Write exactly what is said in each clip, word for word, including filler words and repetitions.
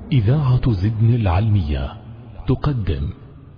إذاعة زدن العلمية تقدم.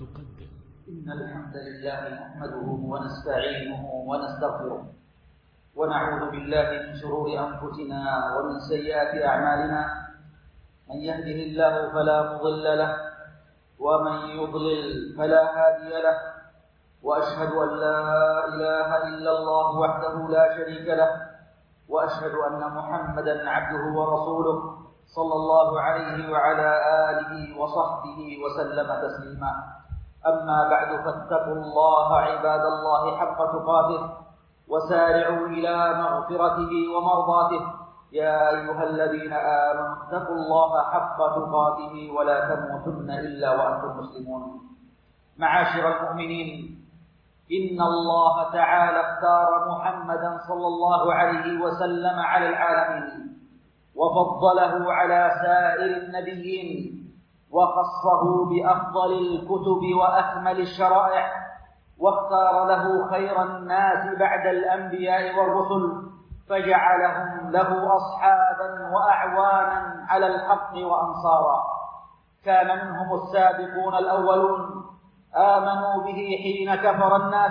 إن الحمد لله نحمده ونستعينه ونستغفره ونعوذ بالله من شرور أنفسنا ومن سيئات أعمالنا، من يهده الله فلا مضل له ومن يضلل فلا هادي له، وأشهد أن لا إله إلا الله وحده لا شريك له، وأشهد أن محمدا عبده ورسوله صلى الله عليه وعلى آله وصحبه وسلم تسليما. أما بعد، فاتقوا الله عباد الله حق تقاته وسارعوا إلى مغفرته ومرضاته، يا أيها الذين آمنوا اتقوا الله حق تقاته ولا تموتن إلا وأنتم مسلمون. معاشر المؤمنين، إن الله تعالى اختار محمدا صلى الله عليه وسلم على العالمين، وفضله على سائر النبيين، وخصه بأفضل الكتب وأكمل الشرائع، واختار له خير الناس بعد الأنبياء والرسل، فجعلهم له أصحابا وأعوانا على الحق وأنصارا. كان منهم السابقون الأولون، آمنوا به حين كفر الناس،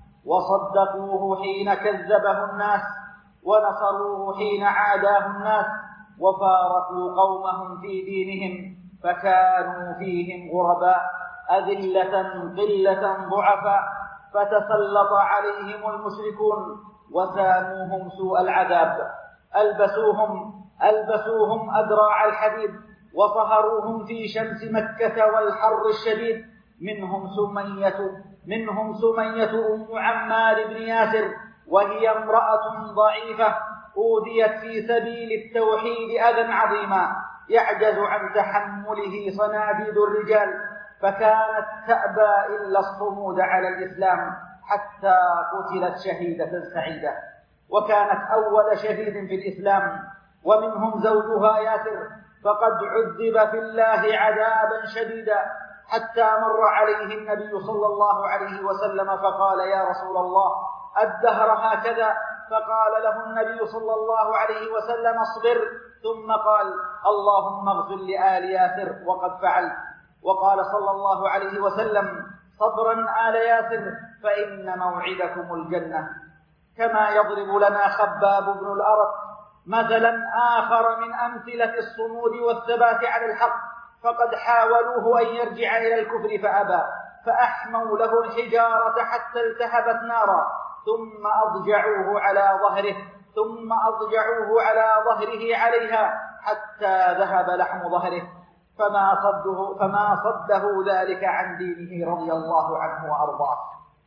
وصدقوه حين كذبه الناس، ونصروه حين عاداه الناس، وفارقوا قومهم في دينهم، فكانوا فيهم غرباء أذلة قلة ضعفاء، فتسلط عليهم المشركون وساموهم سوء العذاب. ألبسوهم ألبسوهم أدراع الحديد، وصهروهم في شمس مكة والحر الشديد. منهم سمية منهم سمية أم عمار بن ياسر، وهي امرأة ضعيفة أوذيت في سبيل التوحيد أذى عظيما يعجز عن تحمله صناديد الرجال، فكانت تأبى إلا الصمود على الإسلام حتى قتلت شهيدة سعيدة، وكانت أول شهيد في الإسلام. ومنهم زوجها ياسر، فقد عذب في الله عذابا شديدا، حتى مر عليه النبي صلى الله عليه وسلم فقال: يا رسول الله، الدهر هكذا؟ فقال له النبي صلى الله عليه وسلم: اصبر. ثم قال: اللهم اغفر لآل ياسر، وقد فعلت. وقال صلى الله عليه وسلم: صبرا آل ياسر، فإن موعدكم الجنة. كما يضرب لنا خباب بن الأرت مثلا آخر من أمثلة الصمود والثبات على الحق، فقد حاولوه أن يرجع إلى الكفر فأبى، فأحموا له الحجارة حتى التهبت نارا، ثم أضجعوه على ظهره ثم أضجعوه على ظهره عليها حتى ذهب لحم ظهره، فما صده فما صده ذلك عن دينه رضي الله عنه وأرضاه.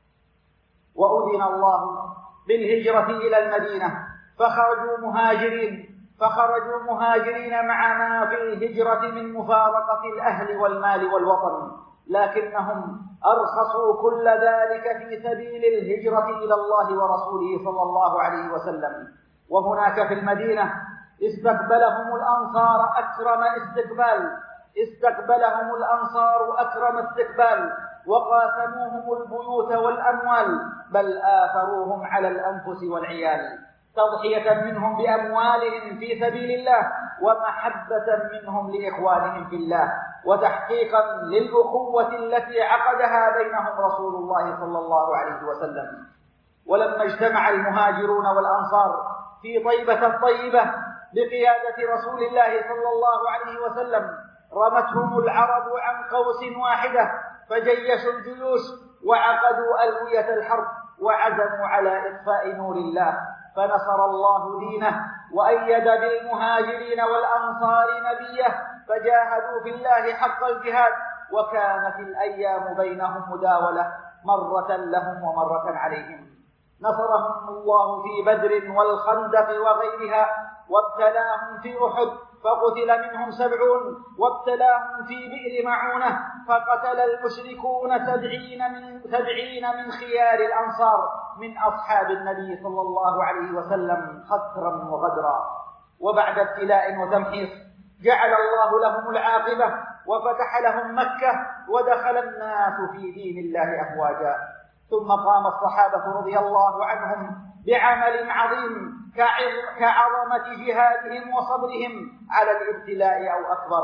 وأذن الله بالهجرة إلى المدينة، فخرجوا مهاجرين فخرجوا مهاجرين مع ما في الهجرة من مفارقة الأهل والمال والوطن، لكنهم أرخصوا كل ذلك في سبيل الهجرة إلى الله ورسوله صلى الله عليه وسلم. وهناك في المدينة استقبلهم الأنصار أكرم استقبال استقبلهم الأنصار أكرم استقبال وقاسموهم البيوت والأموال، بل آثروهم على الأنفس والعيال، تضحية منهم بأموالهم في سبيل الله، ومحبة منهم لإخوانهم في الله، وتحقيقا للأخوة التي عقدها بينهم رسول الله صلى الله عليه وسلم. ولما اجتمع المهاجرون والأنصار في طيبة الطيبة بقيادة رسول الله صلى الله عليه وسلم، رمتهم العرب عن قوس واحدة، فجيشوا الجيوش وعقدوا ألوية الحرب، وعزموا على إطفاء نور الله، فنصر الله دينه، وأيد بالمهاجرين والأنصار نبيه، فجاهدوا في الله حق الجهاد، وكانت الأيام بينهم مداولة، مرة لهم ومرة عليهم. نصرهم الله في بدر والخندق وغيرها، وابتلاهم في أحد فقتل منهم سبعون، وابتلاهم في بئر معونة فقتل المشركون سبعين من, سبعين من خيار الأنصار من أصحاب النبي صلى الله عليه وسلم خسرا وغدرا. وبعد ابتلاء وتمحيص جعل الله لهم العاقبة، وفتح لهم مكة، ودخل الناس في دين الله أفواجا. ثم قام الصحابة رضي الله عنهم بعمل عظيم كعظمة جهادهم وصبرهم على الابتلاء أو أكبر،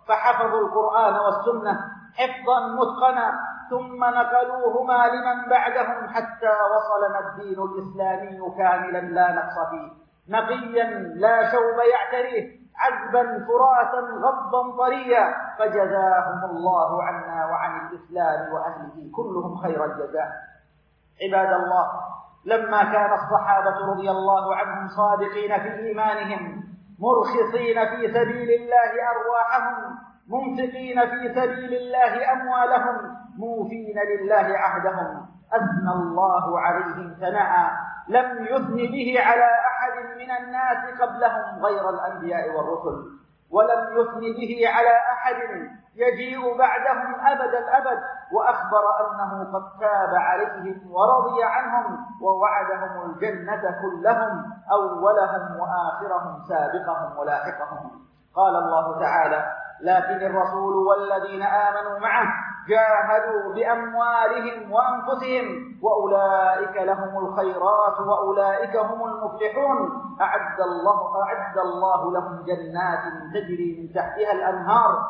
فحفظوا القرآن والسنة حفظا متقنا، ثم نقلوهما لمن بعدهم حتى وصلنا الدين الإسلامي كاملا لا نقص فيه، نقيا لا شوب يعتريه، عذبا فراسا غضا طريا، فجزاهم الله عنا وعن الإسلام وأهله كلهم خير الجزاء. عباد الله، لما كان الصحابة رضي الله عنهم صادقين في إيمانهم، مرخصين في سبيل الله أرواحهم، منفقين في سبيل الله أموالهم، موفين لله عهدهم، أثنى الله عليهم ثناء لم يثن به على أحد من الناس قبلهم غير الأنبياء والرسل، ولم يثن به على أحد يجيء بعدهم أبد الأبد، وأخبر أنه قد تاب عليهم ورضي عنهم ووعدهم الجنة كلهم، أولهم وآخرهم سابقهم ولاحقهم. قال الله تعالى: لكن الرسول والذين آمنوا معه جاهدوا بأموالهم وأنفسهم وأولئك لهم الخيرات وأولئك هم المفلحون، أعد الله, أعد الله لهم جنات تجري من تحتها الأنهار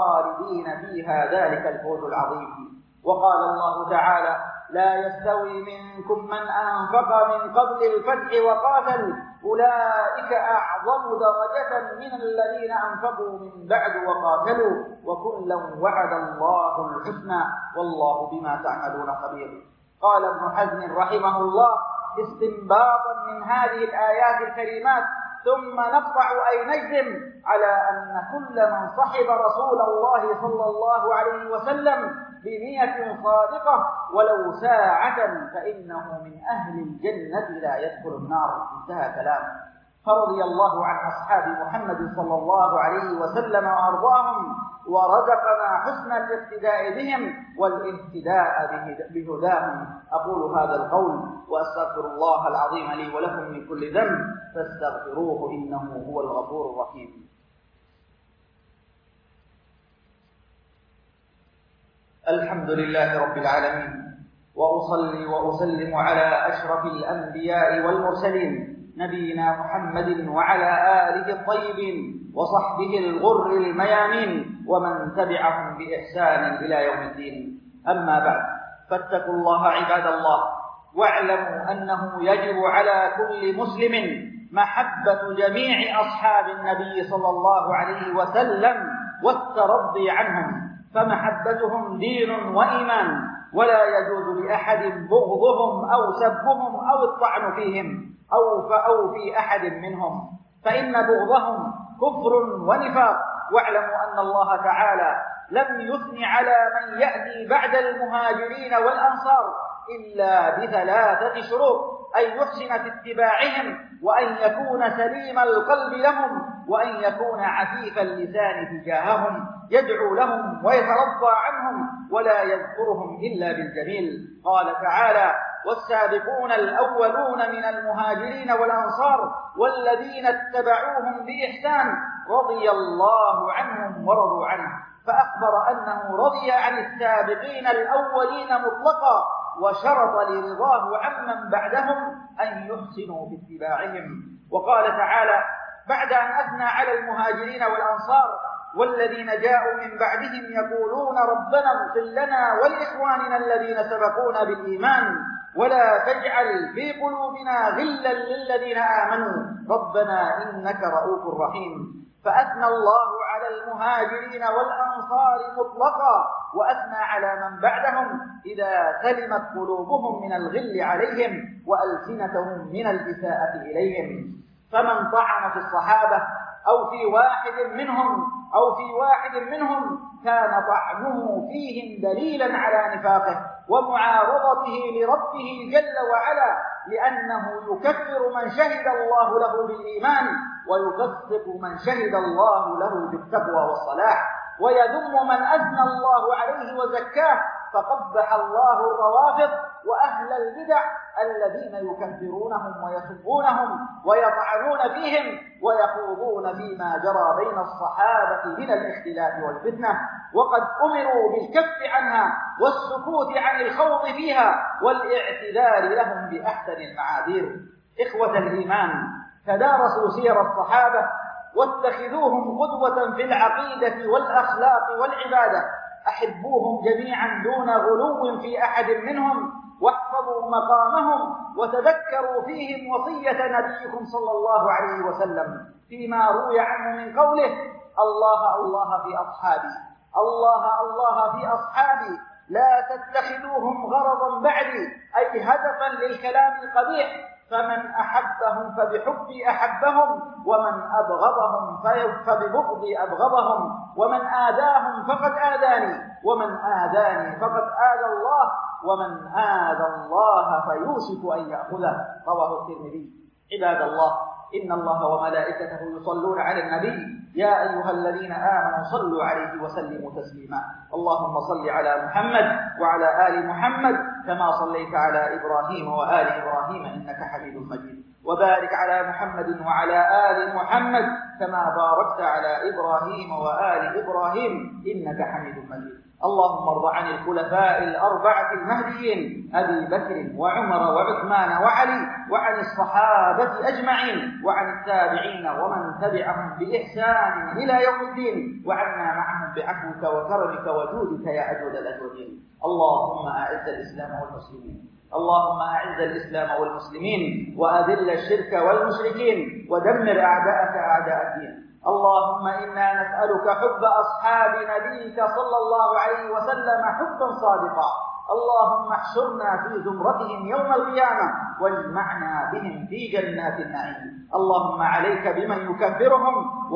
خالدين فيها، ذلك الفوز العظيم. وقال الله تعالى: لا يستوي منكم من أنفق من قبل الفتح وقاتل أولئك أعظم درجة من الذين أنفقوا من بعد وقاتلوا وكلا وعد الله الحسنى والله بما تعملون خبير. قال ابن حزم رحمه الله استنباطا من هذه الآيات الكريمات: ثم نقطع أي نجزم على أن كل من صحب رسول الله صلى الله عليه وسلم بنية صادقة ولو ساعة فإنه من أهل الجنة لا يدخل النار. انتهى كلامه. فرضي الله عن أصحاب محمد صلى الله عليه وسلم وأرضاهم، ورزقنا حسن الاقتداء بهم والاهتداء بهداهم. أقول هذا القول وأستغفر الله العظيم لي ولكم من كل ذنب فاستغفروه إنه هو الغفور الرحيم. الحمد لله رب العالمين، وأصلي وأسلم على أشرف الأنبياء والمرسلين نبينا محمد وعلى آله الطيبين وصحبه الغر الميامين ومن تبعهم بإحسان إلى يوم الدين. أما بعد، فاتقوا الله عباد الله، واعلموا أنه يجب على كل مسلم محبة جميع أصحاب النبي صلى الله عليه وسلم والترضي عنهم، فمحبتهم دين وإيمان، ولا يجوز لأحد بغضهم أو سبهم أو الطعن فيهم أو أو في أحد منهم، فإن بغضهم كفر ونفاق. واعلموا أن الله تعالى لم يثن على من يأتي بعد المهاجرين والأنصار إلا بثلاثة شروط: أن يحسن في اتباعهم، وأن يكون سليم القلب لهم، وأن يكون عفيف اللسان تجاههم، يدعو لهم ويترضى عنهم ولا يذكرهم إلا بالجميل. قال تعالى: والسابقون الأولون من المهاجرين والأنصار والذين اتبعوهم بإحسان رضي الله عنهم ورضوا عنه، فأخبر أنه رضي عن السابقين الأولين مطلقا، وشرط لرضاه عمن بعدهم أن يحسنوا باتباعهم. وقال تعالى بعد أن أثنى على المهاجرين والأنصار: والذين جاءوا من بعدهم يقولون ربنا اغفر لنا ولإخواننا الذين سبقونا بالإيمان ولا تجعل في قلوبنا غلا للذين آمنوا ربنا إنك رؤوف رحيم. فأثنى الله على المهاجرين والأنصار مطلقا، وأثنى على من بعدهم إذا سلمت قلوبهم من الغل عليهم وألسنتهم من الإساءة إليهم. فمن طعن في الصحابة أو في واحد منهم أو في واحد منهم كان طعنه فيهم دليلا على نفاقه ومعارضته لربه جل وعلا، لأنه يكفر من شهد الله له بالإيمان ويفسق من شهد الله له بالتقوى والصلاح، ويذم من أثنى الله عليه وزكاه، فقبح الله الروافض وأهل البدع الذين يكفرونهم ويسبونهم ويطعنون فيهم ويخوضون فيما جرى بين الصحابة من الاختلاف والفتنة، وقد أمروا بالكف عنها والسكوت عن الخوض فيها والاعتذار لهم بأحسن المعاذير. إخوة الإيمان، تدارسوا سير الصحابة واتخذوهم قدوة في العقيدة والأخلاق والعبادة. أحبوهم جميعا دون غلو في أحد منهم، واحفظوا مقامهم، وتذكروا فيهم وصية نبيكم صلى الله عليه وسلم فيما روي عنه من قوله: الله الله في أصحابي، الله الله في أصحابي، لا تتخذوهم غرضا بعدي، أي هدفا للكلام القبيح، فمن أحبهم فبحبي أحبهم، ومن أبغضهم فببغضي أبغضهم، ومن آذاهم فقد آذاني، ومن آذاني فقد آذى الله، ومن آذى الله فيوشك أن يأخذه. رواه الترمذي. عباد الله، إن الله وملائكته يصلون على النبي يا أيها الذين آمنوا صلوا عليه وسلموا تسليما. اللهم صل على محمد وعلى آل محمد كما صليت على إبراهيم وآل إبراهيم إنك حميد مجيد، وبارك على محمد وعلى آل محمد كما باركت على إبراهيم وآل إبراهيم إنك حميد مجيد. اللهم ارض عن الخلفاء الأربعة المهديين أبي بكر وعمر وعثمان وعلي، وعن الصحابة أجمعين، وعن التابعين ومن تبعهم بإحسان إلى يوم الدين، وعنا معهم بعفوك وكرمك وجودك يا أجود الأجودين. اللهم أعز الإسلام والمسلمين، اللهم أعز الإسلام والمسلمين، وأذل الشرك والمشركين، ودمر أعداءك أعداء الدين. اللهم إنا نسألك حب أصحاب نبيك صلى الله عليه وسلم حبا صادقا. اللهم احشرنا في زمرتهم يوم القيامة، واجمعنا بهم في جنات النعيم. اللهم عليك بمن يكفرهم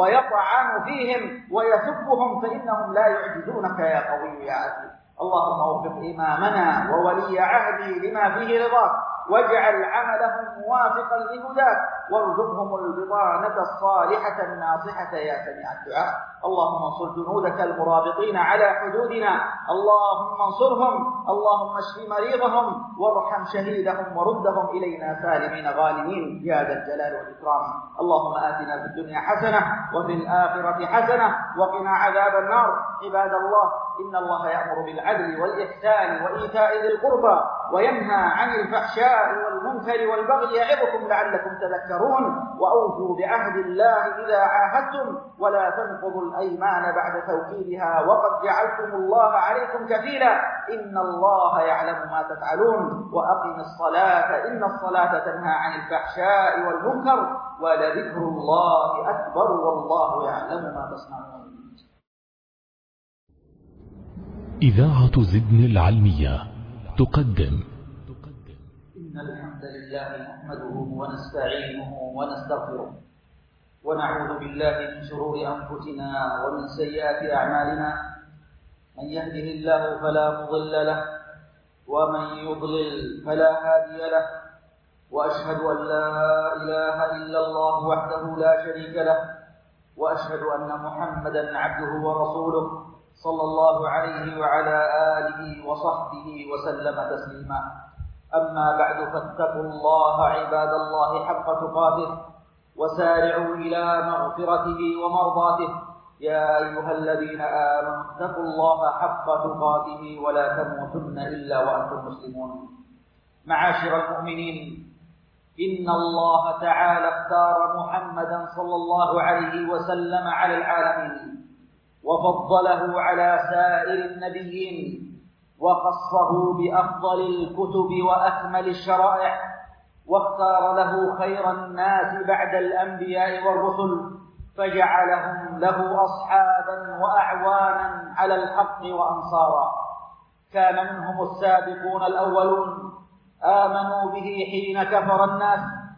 ويطعن فيهم ويسبهم، فإنهم لا يعجزونك يا قوي يا عزيز. اللهم وفق إمامنا وولي عهده لما فيه رضاك، واجعل عملهم موافقا لهداك، وارزقهم البطانة الصالحة الناصحة يا سميع الدعاء. اللهم انصر جنودك المرابطين على حدودنا، اللهم انصرهم، اللهم اشف مريضهم، وارحم شهيدهم، وردهم إلينا سالمين غانمين يا ذا الجلال والإكرام. اللهم آتنا في الدنيا حسنة وفي الآخرة حسنة وقنا عذاب النار. عباد الله، إن الله يأمر بالعدل والإحسان وإيتاء ذي القربى، وينهى عن الفحشاء والمنكر والبغي يعظكم لعلكم تذكرون. وأوفوا بعهد الله إذا عاهدتم، ولا تنقضوا الأيمان بعد توكيدها، وقد جعلتم الله عليكم كفيلا، إن الله يعلم ما تفعلون. وأقم الصلاة إن الصلاة تنهى عن الفحشاء والمنكر، ولذكر الله أكبر والله يعلم ما تصنعون. إذاعة زدن العلمية تقدم. إن الحمد لله نحمده ونستعينه ونستغفره، ونعوذ بالله من شرور أنفسنا ومن سيئات أعمالنا. من يهده الله فلا مضل له، ومن يضلل فلا هادي له، وأشهد أن لا إله إلا الله وحده لا شريك له، وأشهد أن محمدا عبده ورسوله صلى الله عليه وعلى آله وصحبه وسلم تسليما. أما بعد، فاتقوا الله عباد الله حق تقاته، وسارعوا إلى مغفرته ومرضاته. يا أيها الذين آمنوا اتقوا الله حق تقاته ولا تموتن إلا وأنتم مسلمون. معاشر المؤمنين، إن الله تعالى اختار محمدا صلى الله عليه وسلم على العالمين، وفضله على سائر النبيين، وخصه بأفضل الكتب وأكمل الشرائع، واختار له خير الناس بعد الأنبياء والرسل، فجعلهم له أصحابا وأعوانا على الحق وأنصارا. كان منهم السابقون الأولون، آمنوا به حين كفر الناس،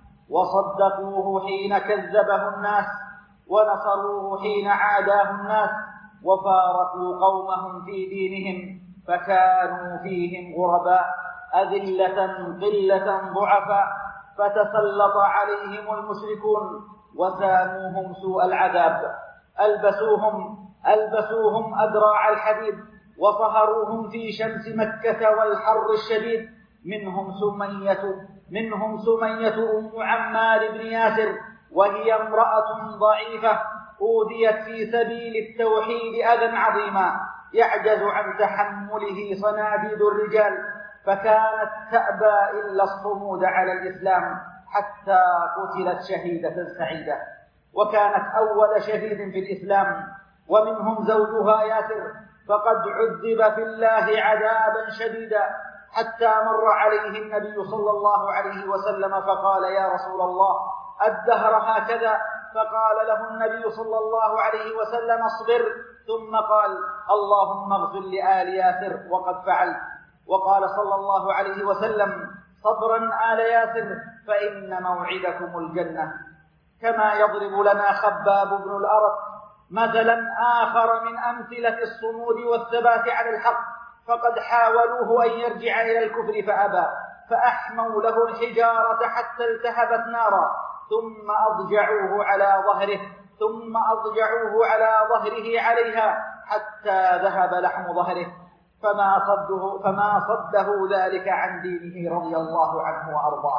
وصدقوه حين كذبه الناس، ونصروه حين عاداه الناس، وفارقوا قومهم في دينهم، فكانوا فيهم غرباء أذلة قلة ضعفاء، فتسلط عليهم المشركون وساموهم سوء العذاب. ألبسوهم ألبسوهم أدراع الحديد، وصهروهم في شمس مكة والحر الشديد. منهم سمية منهم سمية أم عمار بن ياسر، وهي امرأة ضعيفة أوذيت في سبيل التوحيد أذى عظيما يعجز عن تحمله صناديد الرجال، فكانت تأبى إلا الصمود على الإسلام حتى قتلت شهيدة سعيدة. وكانت أول شهيد في الإسلام، ومنهم زوجها ياسر، فقد عذب في الله عذابا شديدا حتى مر عليه النبي صلى الله عليه وسلم فقال: يا رسول الله، الدهر هكذا؟ فقال له النبي صلى الله عليه وسلم: اصبر. ثم قال: اللهم اغفر لآل ياسر، وقد فعلت. وقال صلى الله عليه وسلم: صبرا آل ياسر فإن موعدكم الجنة. كما يضرب لنا خباب بن الأرت مثلا آخر من أمثلة الصمود والثبات على الحق، فقد حاولوه أن يرجع إلى الكفر فأبى، فأحموا له الحجارة حتى التهبت نارا، ثم أضجعوه على ظهره ثم أضجعوه على ظهره عليها حتى ذهب لحم ظهره، فما صده, فما صده ذلك عن دينه رضي الله عنه وأرضاه.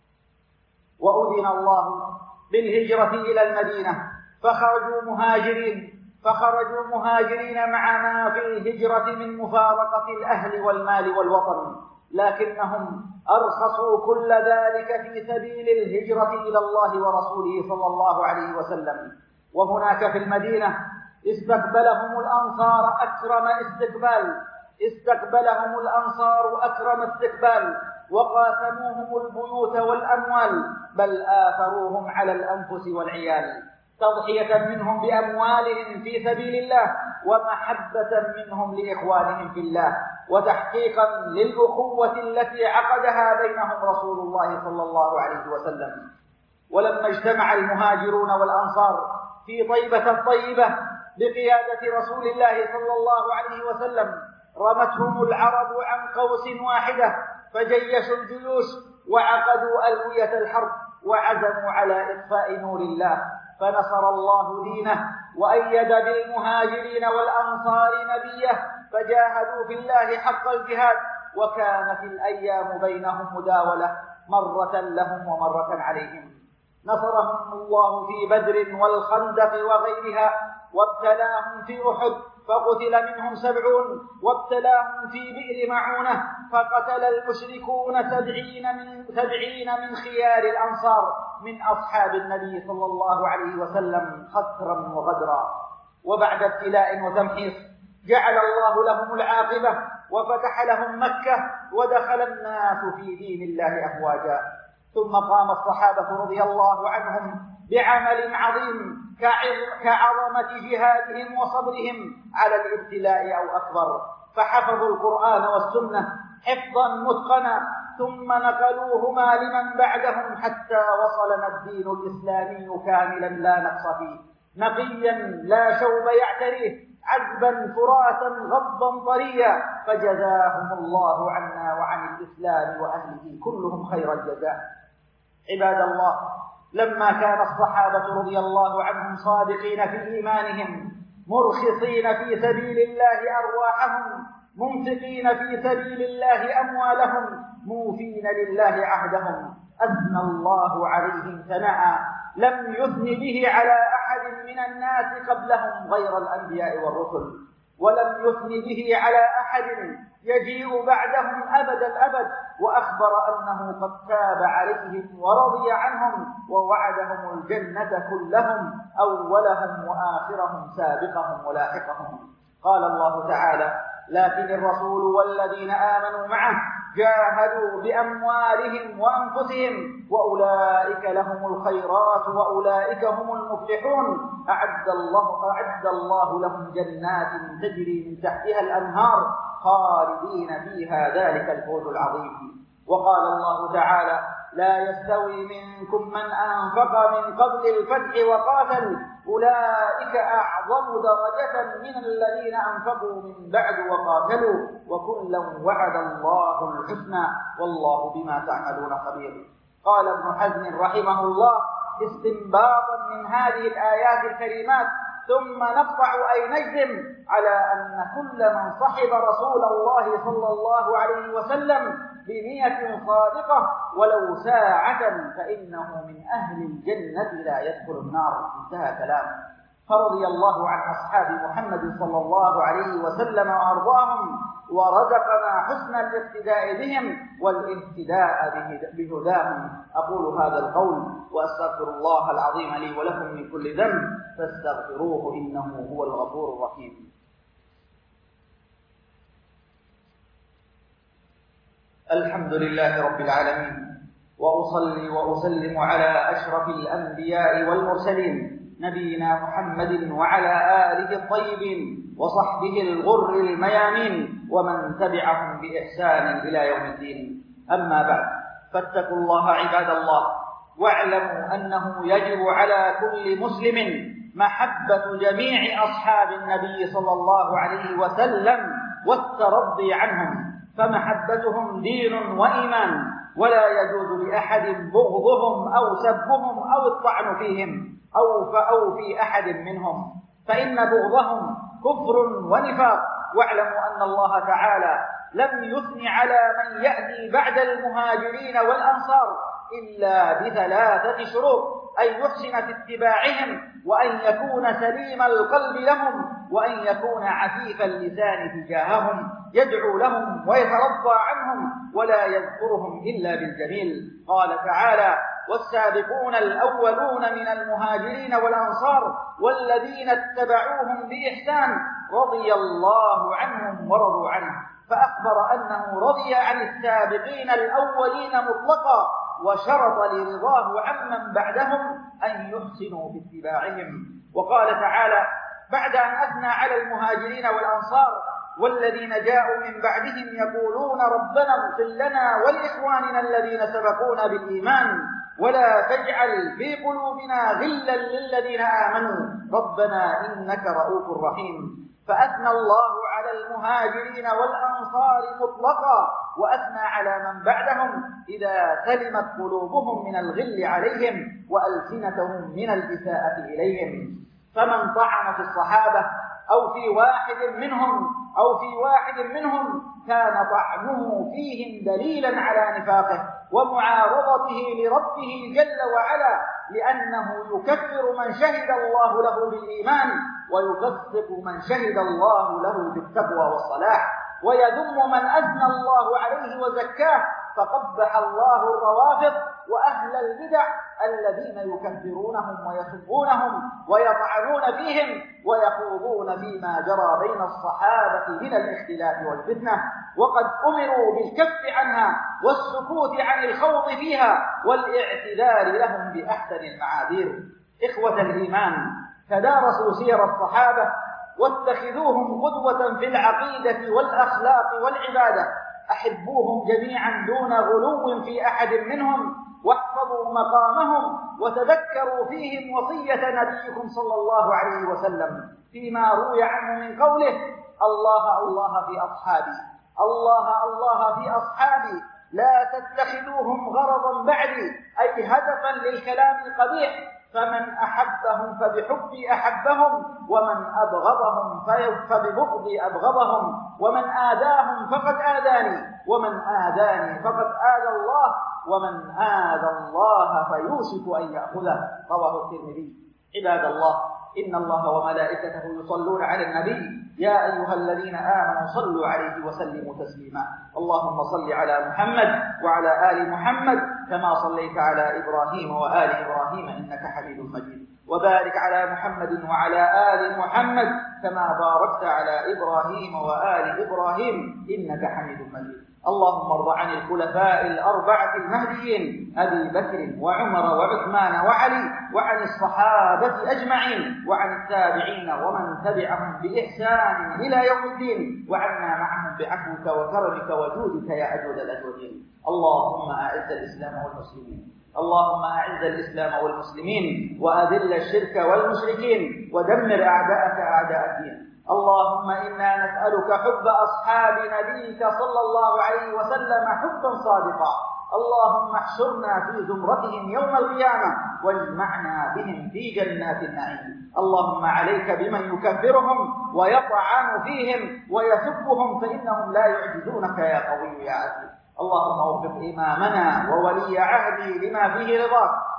وأذن الله بالهجرة إلى المدينة فخرجوا مهاجرين فخرجوا مهاجرين مع ما في الهجرة من مفارقة الأهل والمال والوطن، لكنهم أرخصوا كل ذلك في سبيل الهجرة إلى الله ورسوله صلى الله عليه وسلم. وهناك في المدينة استقبلهم الأنصار أكرم استقبال استقبلهم الأنصار أكرم استقبال وقاسموهم البيوت والأموال، بل آثروهم على الأنفس والعيال، تضحية منهم بأموالهم في سبيل الله، ومحبة منهم لإخوانهم في الله، وتحقيقا للأخوة التي عقدها بينهم رسول الله صلى الله عليه وسلم. ولما اجتمع المهاجرون والأنصار في طيبة الطيبة بقيادة رسول الله صلى الله عليه وسلم، رمتهم العرب عن قوس واحدة، فجيشوا الجيوش وعقدوا ألوية الحرب، وعزموا على إطفاء نور الله، فنصر الله دينه وأيد بالمهاجرين والأنصار نبيه، فجاهدوا في الله حق الجهاد، وكانت الأيام بينهم مداولة، مرة لهم ومرة عليهم. نصرهم الله في بدر والخندق وغيرها، وابتلاهم في أحد فقتل منهم سبعون، وابتلاهم في بئر معونة فقتل المشركون سبعين من, سبعين من خيار الأنصار من أصحاب النبي صلى الله عليه وسلم خسرا وغدرا. وبعد ابتلاء وتمحيص جعل الله لهم العاقبة وفتح لهم مكة، ودخل الناس في دين الله أفواجا. ثم قام الصحابة رضي الله عنهم بعمل عظيم كعظمة جهادهم وصبرهم على الابتلاء أو أكبر، فحفظوا القرآن والسنة حفظا متقنا، ثم نقلوهما لمن بعدهم حتى وصلنا الدين الإسلامي كاملا لا نقص فيه، نقيا لا شوب يعتريه، عذبا فراسا غضا طريا، فجزاهم الله عنا وعن الإسلام وأهله كلهم خير الجزاء. عباد الله، لما كان الصحابة رضي الله عنهم صادقين في إيمانهم، مرخصين في سبيل الله أرواحهم، منفقين في سبيل الله أموالهم، موفين لله عهدهم، أثنى الله عليهم ثناء لم يثن به على أحد من الناس قبلهم غير الأنبياء والرسل، ولم يثن به على أحد يجيء بعدهم أبد الأبد، وأخبر أنه قد تاب عليهم ورضي عنهم ووعدهم الجنة كلهم، أولهم وآخرهم سابقهم ولاحقهم. قال الله تعالى: لكن الرسول والذين آمنوا معه جاهدوا بأموالهم وأنفسهم وأولئك لهم الخيرات وأولئك هم المفلحون، أعد الله, أعد الله لهم جنات تجري من تحتها الأنهار خالدين فيها، ذلك الفوز العظيم. وقال الله تعالى: لا يستوي منكم من أنفق من قبل الفتح وقاتل، أولئك أعظم درجة من الذين أنفقوا من بعد وقاتلوا، وكلا وعد الله الحسنى والله بما تعملون خبير. قال ابن حزم رحمه الله استنباطا من هذه الآيات الكريمات: ثم نقطع أي نجزم على أن كل من صحب رسول الله صلى الله عليه وسلم بنية صادقة ولو ساعة فإنه من أهل الجنة لا يدخل النار. انتهى كلامه. فرضي الله عن أصحاب محمد صلى الله عليه وسلم وأرضاهم، ورزقنا حسن الاقتداء بهم والاهتداء بهداهم. أقول هذا القول وأستغفر الله العظيم لي ولكم من كل ذنب فاستغفروه إنه هو الغفور الرحيم. الحمد لله رب العالمين، وأصلي وأسلم على أشرف الأنبياء والمرسلين نبينا محمد وعلى آله الطيبين وصحبه الغر الميامين ومن تبعهم بإحسان إلى يوم الدين. أما بعد، فاتقوا الله عباد الله، واعلموا أنه يجب على كل مسلم محبة جميع أصحاب النبي صلى الله عليه وسلم والترضي عنهم، فمحبتهم دين وإيمان، ولا يجوز لأحد بغضهم أو سبهم أو الطعن فيهم أو أو في أحد منهم، فإن بغضهم كفر ونفاق. واعلموا أن الله تعالى لم يثن على من يأتي بعد المهاجرين والأنصار إلا بثلاثة شروط: أن يحسن في اتباعهم، وأن يكون سليم القلب لهم، وأن يكون عفيف اللسان تجاههم، يدعو لهم ويترضى عنهم ولا يذكرهم إلا بالجميل. قال تعالى: والسابقون الأولون من المهاجرين والأنصار والذين اتبعوهم بإحسان رضي الله عنهم ورضوا عنه، فأخبر أنه رضي عن السابقين الأولين مطلقا، وشرط لرضاه عمن بعدهم أن يحسنوا باتباعهم. وقال تعالى بعد أن أثنى على المهاجرين والأنصار: والذين جاءوا من بعدهم يقولون ربنا اغفر لنا ولإخواننا الذين سبقونا بالإيمان ولا تجعل في قلوبنا غلا للذين آمنوا ربنا إنك رؤوف رحيم. فأثنى الله على المهاجرين والأنصار مطلقا، وأثنى على من بعدهم إذا سلمت قلوبهم من الغل عليهم وألسنتهم من الإساءة إليهم. فمن طعن في الصحابة أو في واحد منهم أو في واحد منهم كان طعنه فيهم دليلا على نفاقه ومعارضته لربه جل وعلا، لأنه يكفر من شهد الله له بالإيمان ويفسق من شهد الله له بالتقوى والصلاح، ويذم من أثنى الله عليه وزكاه، فقبح الله الروافض وأهل البدع الذين يكفرونهم ويسبونهم ويطعنون فيهم ويخوضون فيما جرى بين الصحابة من الاختلاف والفتنة، وقد أمروا بالكف عنها والسكوت عن الخوض فيها والاعتذار لهم بأحسن المعاذير. إخوة الإيمان، تدارسوا سير الصحابة واتخذوهم قدوة في العقيدة والأخلاق والعبادة، أحبوهم جميعا دون غلو في أحد منهم، واحفظوا مقامهم، وتذكروا فيهم وصية نبيكم صلى الله عليه وسلم فيما روي عنه من قوله: الله الله في أصحابي، الله الله في أصحابي، لا تتخذوهم غرضا بعدي، أي هدفا للكلام القبيح، فمن أحبهم فبحبي أحبهم، ومن أبغضهم فببغضي أبغضهم، ومن آذاهم فقد آذاني، ومن آذاني فقد آذى الله، ومن آذى الله فيوشك أن يأخذه. رواه الترمذي. عباد الله، إن الله وملائكته يصلون على النبي يا أيها الذين آمنوا صلوا عليه وسلموا تسليما. اللهم صل على محمد وعلى آل محمد كما صليت على إبراهيم وآل إبراهيم إنك حميد مجيد، وبارك على محمد وعلى آل محمد كما باركت على إبراهيم وآل إبراهيم إنك حميد مجيد. اللهم ارض عن الخلفاء الأربعة المهديين أبي بكر وعمر وعثمان وعلي، وعن الصحابة أجمعين، وعن التابعين ومن تبعهم بإحسان إلى يوم الدين، وعنا معهم بعفوك وكرمك وجودك يا أجود الأجودين. اللهم أعز الإسلام والمسلمين، اللهم أعز الإسلام والمسلمين، وأذل الشرك والمشركين، ودمر أعداءك أعداء الدين. اللهم إنا نسألك حب أصحاب نبيك صلى الله عليه وسلم حبا صادقا. اللهم احشرنا في زمرتهم يوم القيامة واجمعنا بهم في جنات النعيم. اللهم عليك بمن يكفرهم ويطعن فيهم ويسبهم، فإنهم لا يعجزونك يا قوي يا عزيز. اللهم وفق إمامنا وولي عهدي لما فيه رضاك،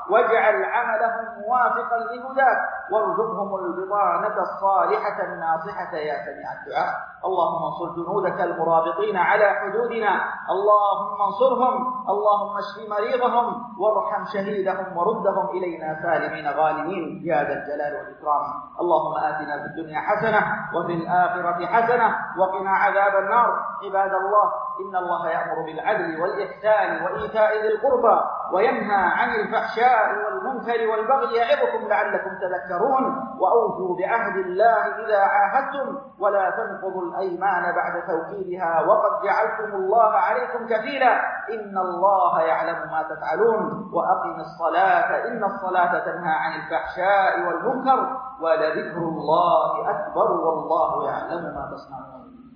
واجعل عملهم موافقا لهداك وارزقهم البطانة الصالحة الناصحة يا سميع الدعاء. اللهم انصر جنودك المرابطين على حدودنا، اللهم انصرهم، اللهم اشف مريضهم وارحم شهيدهم وردهم إلينا سالمين غانمين يا ذا الجلال والإكرام. اللهم آتنا في الدنيا حسنة وفي الآخرة حسنة وقنا عذاب النار. عباد الله، إن الله يأمر بالعدل والإحسان وإيتاء ذي القربى وينهى عن الفحشاء والمنكر والبغي يعظكم لعلكم تذكرون. وأوفوا بعهد الله إذا عاهدتم ولا تنقضوا الأيمان بعد توكيدها وقد جعلتم الله عليكم كفيلا إن الله يعلم ما تفعلون. وأقم الصلاة إن الصلاة تنهى عن الفحشاء والمنكر ولذكر الله أكبر والله يعلم ما تصنعون.